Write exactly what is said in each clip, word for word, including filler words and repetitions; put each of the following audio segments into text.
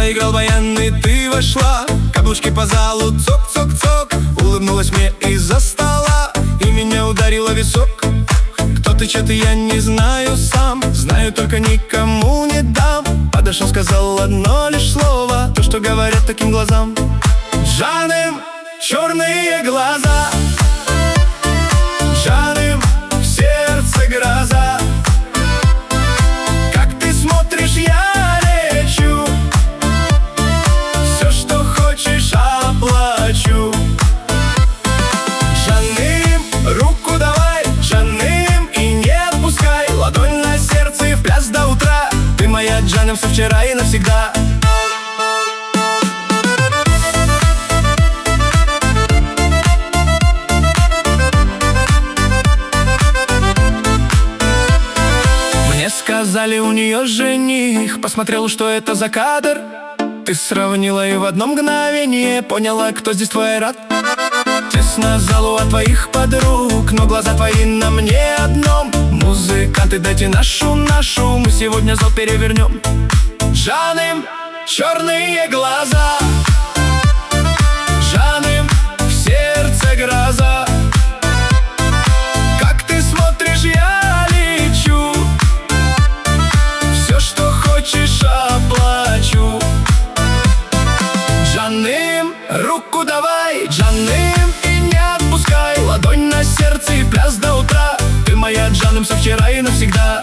заиграл баян, и ты вошла. Каблучки по залу, цок-цок-цок. Улыбнулась мне из-за стола и меня ударила в висок. Кто ты, чё ты, я не знаю сам. Знаю, только никому не дам. Подошел, сказал одно лишь слово, то, что говорят таким глазам. Жаным черные глаза, Жаным в сердце гроза. Как ты смотришь, я лечу. Все, что хочешь, оплачу. Жаным, руку давай, Жаным, и не отпускай. Ладонь на сердце и в пляс до утра. Ты моя Жаным со вчера и навсегда. Сказали, у нее жених. Посмотрел, что это за кадр. Ты сравнила и в одно мгновение поняла, кто здесь твой рад. Тесно залу от твоих подруг, но глаза твои на мне одном. Музыканты, дайте нашу, нашу, мы сегодня зал перевернем. Жаным черные глаза, Жаным в сердце гроза. Как ты смотришь, я лечу. Все, что хочешь, оплачу. Жаным, руку давай, Жаным, и не отпускай. Ладонь на сердце и пляс до утра. Ты моя Жаным со вчера и навсегда.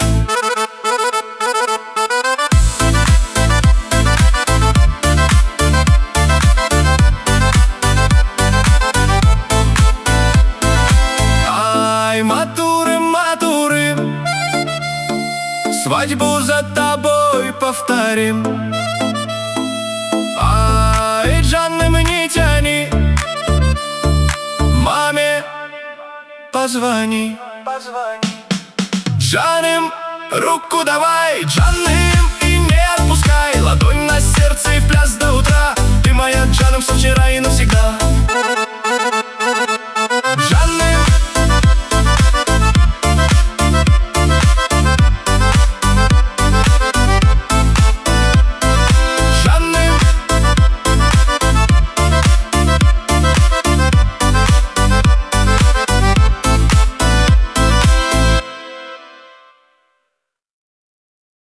Ай, матуры, матуры, свадьбу за тобой повторим. Ай, Жаным, не тяни, маме позвони. Жаным, руку давай, Жаным, и не отпускай. Ладонь на сердце и в пляс до утра. Ты моя Жаным со вчера и навсегда.